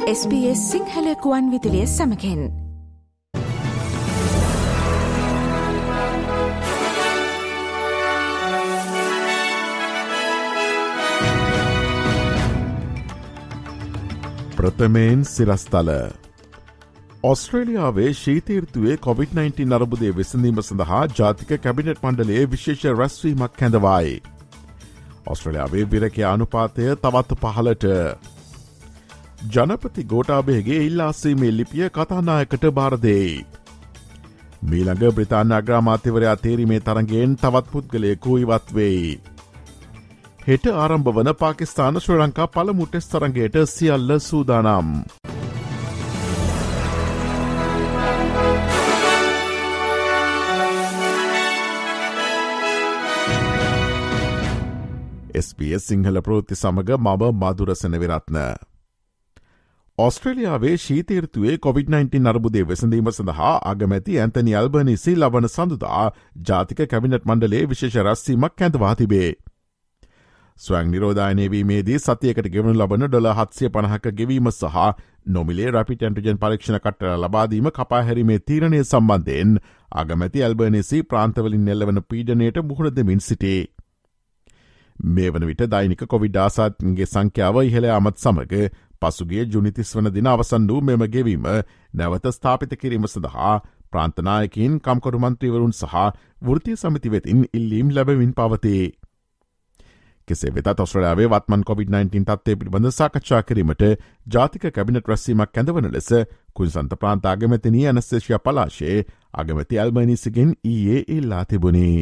SBS Sinhala ගුවන් විදුලිය සමගින් ප්‍රථමයෙන් සිරස්තල ඔස්ට්‍රේලියාවේ ශීත ඍතුවේ COVID-19 අර්බුදය විසඳීම සඳහා ජාතික කැබිනට් මණ්ඩලයේ විශේෂ රැස්වීමක් කැඳවායි. ඔස්ට්‍රේලියාවේ විරකයා අනුපාතය තවත් පහළට. ජනපති ගෝඨාභයගේ ඉල්ලාසීමේ ලිපිය කතානායකට බාර දෙයි. මීළඟ බ්‍රිතාන්‍ය අග්‍රාමාත්‍යවරයා තේරීමේ තරඟයෙන් තවත් පුද්ගලයෙකු ඉවත් වෙයි. හෙට ආරම්භ වන පාකිස්තාන ශ්‍රී ලංකා පළමු ටෙස්ට් තරඟයට සියල්ල සූදානම්. SBS සිංහල ප්‍රවෘත්ති සමග මම මధుර සෙනවිරත්න. ඔස්ට්‍රේලියාවේ ශීත ඍතුවේ COVID-19 අර්බුදය විසඳීම සඳහා අගමැති ඇන්තනි ඇල්බනීසි ලබන සඳුදා ජාතික කැබිනට් මණ්ඩලයේ විශේෂ රැස්වීමක් කැඳවා තිබේ. ස්වයං නිරෝධායනය වීමේදී සතියකට ගෙවනු ලබන $750ක ගෙවීම සහ නොමිලේ රැපිඩ් ඇන්ටිජන් පරීක්ෂණ කට්ටල ලබාදීම කපා හැරීමේ තීරණය සම්බන්ධයෙන් අගමැති ඇල්බනීසි ප්‍රාන්තවලින් එල්ලවන පීඩනයට මුහුණ දෙමින් සිටී. මේ වන විට දෛනික කොවිඩ් ආසාදන්ගේ සංඛ්‍යාව ඉහළ යාමත් සමග පසුගිය ජුනි 30 වන දින අවසන් වූ මෙම ගෙවීම නැවත ස්ථාපිත කිරීම සඳහා ප්‍රාන්තනායකින් කම්කරු මන්ත්‍රීවරුන් සහ වෘත්තීය සමිති වෙතින් ඉල්ලීම් ලැබමින් පවතී. කෙසේ වෙතත් ඔස්ට්‍රේලියාවේ වත්මන් COVID-19 තත්ත්වය පිළිබඳ සාකච්ඡා කිරීමට ජාතික කැබිනට් රැස්වීමක් කැඳවන ලෙස කුයින්ස්ලන්ත ප්‍රාන්ත අගමැතිනිය ඇනස්තේෂියා පලාෂේ අගමැති ඇල්බනීසිගෙන් ඊයේ ඉල්ලා තිබුණි.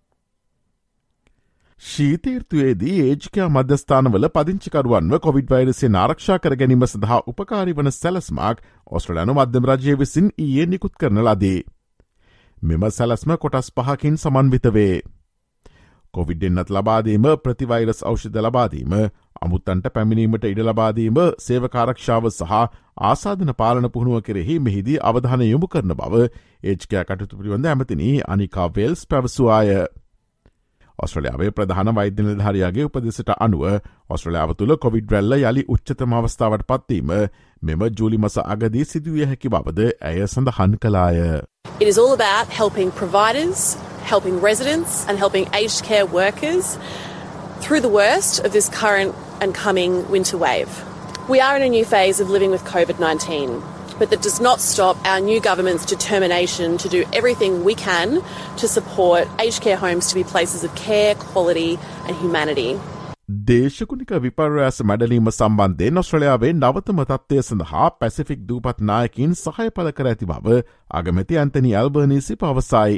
ශීත ඍතුවේදී ඒජ්කයා මධ්‍යස්ථානවල පදිංචිකරුවන්ව කොවිඩ් වෛරසයෙන් ආරක්ෂා කර ගැනීම සඳහා උපකාරී වන සැලස්මක් ඔස්ට්‍රේලියානු මධ්‍යම රජය විසින් ඊයේ නිකුත් කරන ලදී. මෙම සැලස්ම කොටස් 5කින් සමන්විත වේ. කොවිඩ් එන්නත් ලබාදීම, ප්‍රතිවෛරස් ඖෂධ ලබාදීම, අමුත්තන්ට පැමිණීමට ඉඩ ලබාදීම, සේවකාරක්ෂාව සහ ආසාදන පාලන පුහුණුව කෙරෙහි මෙහිදී අවධානය යොමු කරන බව ඒජ්කයා කටයුතු පිළිබඳ ඇමතිනි අනිකා වෙල්ස් පැවසුවාය. ඔස්ට්‍රේලියාවේ ප්‍රධාන වෛද්‍ය නිලධාරියාගේ උපදෙසට අනුව ඔස්ට්‍රේලියාව තුළ කොවිඩ් රැල්ල යලි උච්චතම අවස්ථාවට පත්වීම මෙම ජූලි මස අගදී සිදුවිය හැකි බවද ඇය සඳහන් කළාය. It is all about helping providers, helping residents and helping aged care workers through the worst of this current and coming winter wave. We are in a new phase of living with COVID-19, but that does not stop our new government's determination to do everything we can to support aged care homes to be places of care, quality and humanity. දේශකුනික විපර්යාස මැඩලීම සම්බන්ධයෙන් ඔස්ට්‍රේලියාවේ නවතම තත්ත්වය සඳහා Pacific දූපත් නායකින් සහාය පළ කර ඇති බව අගමැති Anthony Albanese පවසයි.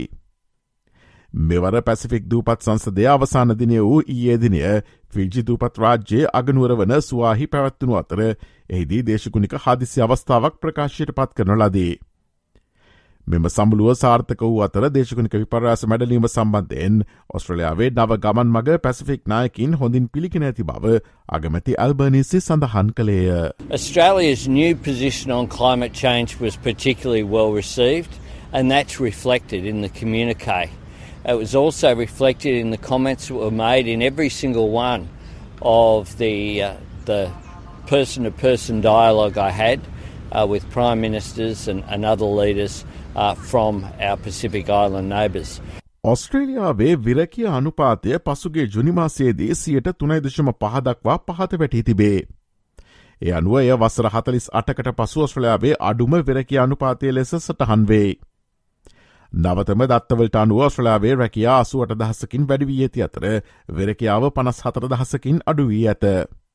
මෙවර පැසිෆික් දූපත් සංසදය අවසාන දිනය වූ ඊයේ දිනය ෆිජි දූපත් රාජ්‍යයේ අගනුවර වන සුවාහි පැවැත්වුණු අතර එහිදී දේශකුනික හදිසි අවස්ථාවක් ප්‍රකාශයට පත් කරන ලදී. මෙම සමුළුව සාර්ථක වූ අතර දේශකුනික විපර්යාස මැඩලීම සම්බන්ධයෙන් ඔස්ට්‍රේලියාවේ නව ගමන් මග පැසිෆික් නායකින් හොඳින් පිළිගෙන ඇති බව අගමැති ඇල්බනීසි සඳහන් කළේය. Australia's new position on climate change was particularly well received, and that's reflected in the communique. It was also reflected in the comments that were made in every single one of the person-to-person dialogue I had with Prime Ministers and other leaders from our Pacific Island neighbours. ඔස්ට්‍රේලියාවේ විරකිය අනුපාතය පසුගේ ජුනි මාසයේදී 3.5 දක්වා පහත වැටී තිබේ. ඒ අනුව එය වසර 48කට පසු ඔස්ට්‍රේලියාවේ අඩුම විරකිය අනුපාතය ලෙස සටහන් වේ. නවතම දත්තවලට අනුව ඔස්ට්‍රේලියාවේ රැකියා 88,000කින් වැඩි වී ඇති අතර විරකියාව 54,000කින් අඩු වී ඇත.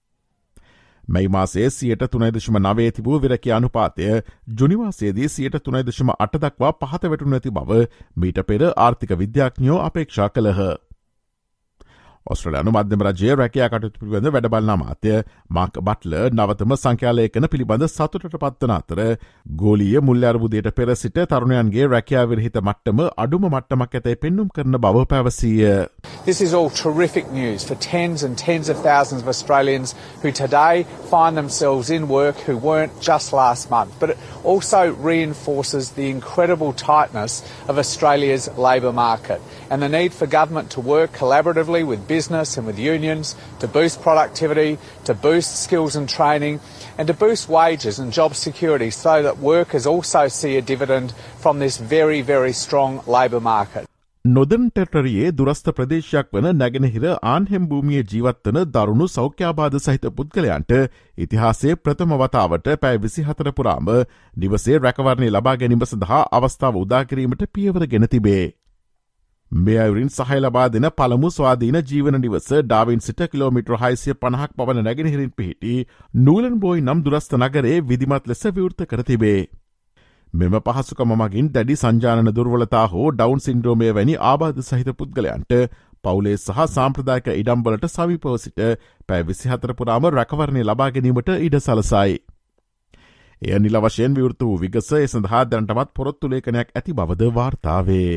මැයි මාසයේ 3.9 තිබූ විරකියා අනුපාතය ජුනි මාසයේදී 3.8 දක්වා පහත වැටුණු ඇති බව මීට පෙර ආර්ථික විද්‍යාඥයෝ අපේක්ෂා කළහ. ඔස්ට්‍රේලියානු මධ්‍යම රජයේ රැකියා කටයුතු පිළිබඳ වැඩබලන අමාත්‍ය මාක් බට්ලර් නවතම සංඛ්‍යාලේඛන පිළිබඳ සතුටට පත්වන අතර ගෝලීය මුල්‍ය අර්බුදයට පෙර සිට තරුණයන්ගේ රැකියා විරහිත මට්ටම අඩුම මට්ටමක් ඇතැයි පෙන්නුම් කරන බව පැවසීය. This is all terrific news for tens and tens of thousands of Australians who today find themselves in work who weren't just last month, but it also reinforces the incredible tightness of Australia's labour market and the need for government to work collaboratively with business business and with unions to boost productivity, to boost skills and training, and to boost wages and job security so that workers also see a dividend from this very, very strong labour market. නොදන් ටෙටරියේ දුරස්ථ ප්‍රදේශයක් වන නැගෙනහිර ආන්හෙම් භූමියේ ජීවත්වන දරුණු සෞඛ්‍යාබාධ සහිත පුද්ගලයන්ට ඉතිහාසයේ ප්‍රථම වතාවට පැය 24 පුරාම නිවසේ රැකවරණය ලබා ගැනීම සඳහා අවස්ථාව උදා කිරීමට පියවර ගෙන තිබේ. මේ අයුරින් සහාය ලබා දෙන පළමු ස්වාධීන ජීවන නිවස ඩාවින් සිට කිලෝමීටර් 650ක් පවන නැගෙනහිරින් පිහිටි නූලන් බෝයි නම් දුරස්ථ නගරයේ විධිමත් ලෙස විවෘත කර තිබේ. මෙම පහසුකම මගින් දැඩි සංජානන දුර්වලතා හෝ ඩවුන් සින්ඩ්‍රෝමය වැනි ආබාධ සහිත පුද්ගලයන්ට පවුලේ සහ සාම්ප්‍රදායික ඉඩම්වලට සමීපව සිට පැය 24 පුරාම රැකවරණය ලබා ගැනීමට ඉඩ සලසයි. එය නිල වශයෙන් විවෘත වූ විගස ඒ සඳහා දැනටමත් පොරොත්තු ලේඛනයක් ඇති බවද වාර්තා වේ.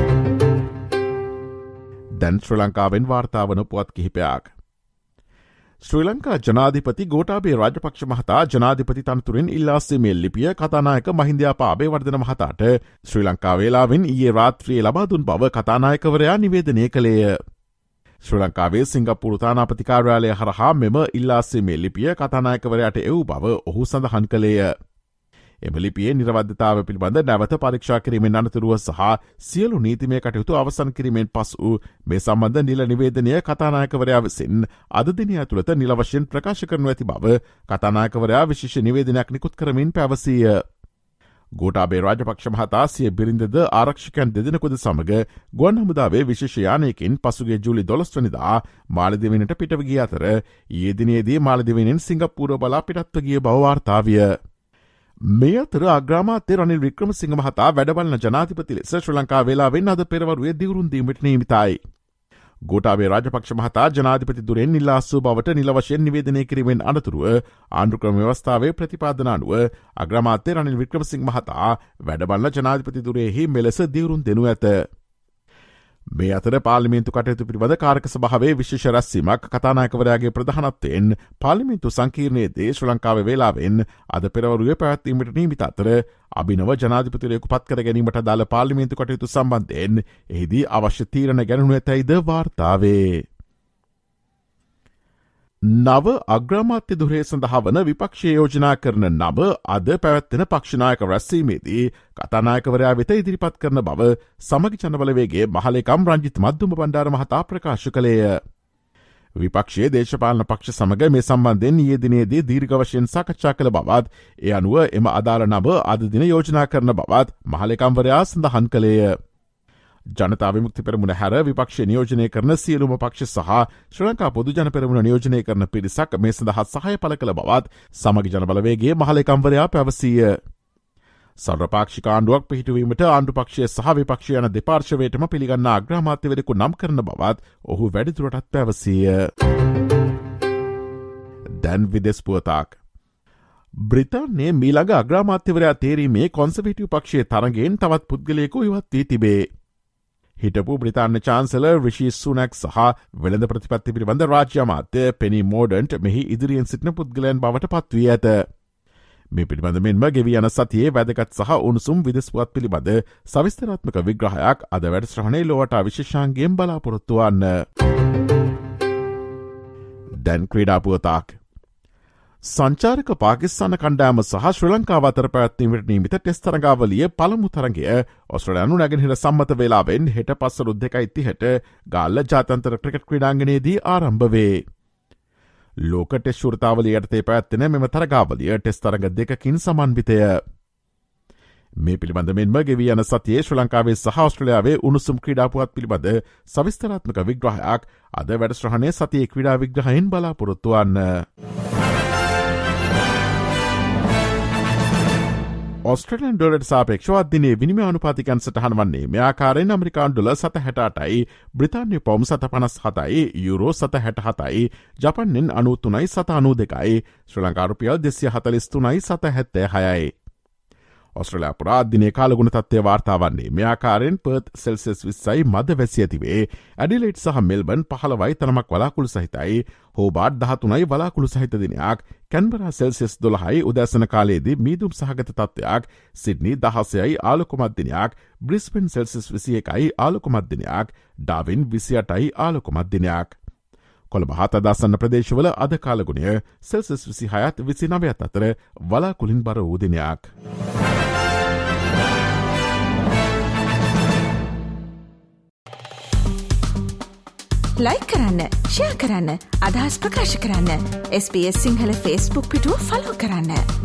දැන් ශ්‍රී ලංකාවෙන් වාර්තා වන පුවත් කිහිපයක්. ශ්‍රී ලංකා ජනාධිපති ගෝඨාභය රාජපක්ෂ මහතා ජනාධිපති තනතුරින් ඉල්ලා සිටීමේ ලිපිය කතානායක මහින්දයාපා අබේවර්ධන මහතාට ශ්‍රී ලංකා වේලාවෙන් ඊයේ රාත්‍රියේ ලබා දුන් බව කතානායකවරයා නිවේදනය කළේය. ශ්‍රී ලංකාවේ සිංගප්පූරු තානාපති කාර්යාලය හරහා මෙම ඉල්ලා සිටීමේ ලිපිය කතානායකවරයාට එවූ බව ඔහු සඳහන් කළේය. එම ලිපියේ නිරවද්‍යතාව පිළිබඳ නැවත පරීක්ෂා කිරීමෙන් අනතුරුව සහ සියලු නීතිමය කටයුතු අවසන් කිරීමෙන් පසු මේ සම්බන්ධ නිල නිවේදනය කතානායකවරයා විසින් අද දින ඇතුළත නිල වශයෙන් ප්‍රකාශ කරනු ඇති බව කතානායකවරයා විශේෂ නිවේදනයක් නිකුත් කරමින් පැවසීය. ගෝඨාභය රාජපක්ෂ මහතා සිය බිරිඳද ආරක්ෂකයන් දෙදෙනෙකුද සමග ගුවන් හමුදාවේ විශේෂ යානයකින් පසුගිය ජූලි 12 වෙනිදා මාලදිවයිනට පිටව ගිය අතර ඊයේ දිනේදී මාලදිවයිනෙන් සිංගප්පූරුව බලා පිටත්ව ගිය බව වාර්තා විය. මේ අතර අග්‍රාමාත්‍ය රනිල් වික්‍රමසිංහ මහතා වැඩබලන ජනාධිපති ලෙස ශ්‍රී ලංකා වේලාවෙන් අද පෙරවරුවේ දිවුරුම් දීමට නියමිතයි. ගෝඨාභය රාජපක්ෂ මහතා ජනාධිපති දුරෙන් ඉල්ලා අසූ බවට නිල වශයෙන් නිවේදනය කිරීමෙන් අනතුරුව ආණ්ඩු ක්‍රම ව්‍යවස්ථාවේ ප්‍රතිපාදන අනුව අග්‍රාමාත්‍ය රනිල් වික්‍රමසිංහ මහතා වැඩබලන ජනාධිපති දුරෙහි මෙලෙස දිවුරුම් දෙනු ඇත. මේ අතර පාර්ලිමේන්තු කටයුතු පිළිබඳ කාරක සභාවේ විශේෂ රැස්වීමක් කතානායකවරයාගේ ප්‍රධානත්වයෙන් පාර්ලිමේන්තු සංකීර්ණයේදී ශ්‍රී ලංකාවේ වේලාවෙන් අද පෙරවරුවේ පැවැත්වීමට නියමිත අතර අභිනව ජනාධිපතිවරයෙකු පත් කර ගැනීමට අදාළ පාර්ලිමේන්තු කටයුතු සම්බන්ධයෙන් එහිදී අවශ්‍ය තීරණ ගැනීමු ඇතැයිද වාර්තා වේ. නව අග්‍රාමාත්‍ය දුරේ සඳහා වන විපක්ෂය යෝජනා කරන නව අද පැවැත්වෙන පක්ෂනායක රැස්වීමේදී කතානායකවරයා වෙත ඉදිරිපත් කරන බව සමගි ජනබලවේගේ මහලේකම් රංජිත් මද්දුම බණ්ඩාර මහතා ප්‍රකාශ කළේය. විපක්ෂයේ දේශපාලන පක්ෂ සමග මේ සම්බන්ධයෙන් ඊයේ දිනේදී දීර්ඝ වශයෙන් සාකච්ඡා කළ බවත් ඒ අනුව එම අදාළ නව අද දින යෝජනා කරන බවත් මහලේකම්වරයා සඳහන් කළේය. ජනතා විමුක්ති පෙරමුණ හැර විපක්ෂ නියෝජනය කරන සියලුම පක්ෂ සහ ශ්‍රී ලංකා පොදු ජන පෙරමුණ නියෝජනය කරන පිරිසක් මේ සඳහා සහාය පළ කළ බවත් සමගි ජන බලවේගයේ මහලේකම්වරයා පැවසීය. සර්වපාක්ෂික ආණ්ඩුවක් පිහිටුවීමට ආණ්ඩු පක්ෂය සහ විපක්ෂය යන දෙපාර්ශ්වයටම පිළිගන්නා අග්‍රාමාත්‍යවරයෙකු නම් කරන බවත් ඔහු වැඩිදුරටත් පැවසීය. දැන් විදෙස් පුවතක්. බ්‍රිතාන්‍යයේ මීළඟ අග්‍රාමාත්‍යවරයා තේරීමේ කොන්සර්වේටිව් පක්ෂයේ තරඟයෙන් තවත් පුද්ගලයෙකු ඉවත් වී තිබේ. හිටපු බ්‍රිතාන්‍ය චාන්සලර් රිෂි සුනක් සහ වෙළඳ ප්‍රතිපත්ති පිළිබඳ රාජ්‍ය අමාත්‍ය පෙනි මෝඩන්ට් මෙහි ඉදිරියෙන් සිටින පුද්ගලයන් බවට පත්වී ඇත. මේ පිළිබඳ මෙන්ම ගෙවී යන සතියේ වැදගත් සහ උණුසුම් විදෙස් පුවත් පිළිබඳ සවිස්තරාත්මක විග්‍රහයක් අද වැඩසටහනේ ලෝවට විශේෂාංගයෙන් බලාපොරොත්තු වන්න. දැන් ක්‍රීඩා පුවතක්. සංචාරක පාකිස්තාන කණ්ඩායම සහ ශ්‍රී ලංකාව අතර පැවැත්වීමට නියමිත ටෙස්ට් තරඟාවලියේ පළමු තරඟය ඔස්ට්‍රේලියානු නැගෙනහිර සම්මත වේලාවෙන් හෙට පස්වරු 2:30ට ගාල්ල ජාත්‍යන්තර ක්‍රිකට් ක්‍රීඩාංගණයේදී ආරම්භ වේ. ලෝක ටෙස්ට් ශෘතාවලිය යටතේ පැවැත්වෙන මෙම තරඟාවලිය ටෙස්ට් තරඟ දෙකකින් සමන්විතය. මේ පිළිබඳ මෙන්ම ගෙවී යන සතියේ ශ්‍රී ලංකාවේ සහ ඔස්ට්‍රේලියාවේ උණුසුම් ක්‍රීඩා පුවත් පිළිබඳ සවිස්තරාත්මක විග්‍රහයක් අද වැඩසටහනේ සතියේ ක්‍රීඩා විග්‍රහයෙන් බලාපොරොත්තු වන්න. ඔස්ට්‍රේලියානු ඩොලරයට සාපේක්ෂව දිනේ විනිමය අනුපාතිකයන් සටහන් වන්නේ මේ ආකාරයෙන් ඇමරිකානු ඩොලර් 7.68යි, බ්‍රිතාන්‍ය පවුම් 7.57යි, යුරෝ 7.67යි, ජපන් යෙන් 93යි 7.92යි, ශ්‍රී ලංකා රුපියල් 243යි 7.76යි. ඔස්ට්‍රේලියා පුරා දිනේ කාලගුණ තත්ත්වය වාර්තා වන්නේ මේ ආකාරයෙන් පර්ත් සෙල්සියස් 20යි මද වැසි ඇතිවේ, ඇඩිලේඩ් සහ මෙල්බන් 15යි තරමක් වලාකුළු සහිතයි, හෝබාර්ට් 13යි වලාකුළු සහිත දිනයක්, කැන්බරා සෙල්සියස් 12යි උදෑසන කාලයේදී මීදුම් සහගත තත්ත්වයක්, සිඩ්නි 16යි ආලෝකමත් දිනයක්, බ්‍රිස්බේන් සෙල්සියස් 21යි ආලෝකමත් දිනයක්, ඩාවින් 28යි ආලෝකමත් දිනයක්. කොළඹ හත අදාසන්න ප්‍රදේශවල අද කාලගුණය සෙල්සියස් 26ත් 29ත් අතර වලාකුළින් බර වූ දිනයක්. ලයික් කරන්න, ෂෙයා කරන්න, අදහස් ප්‍රකාශ කරන්න. SBS සිංහල Facebook පිටුව ෆලෝ කරන්න.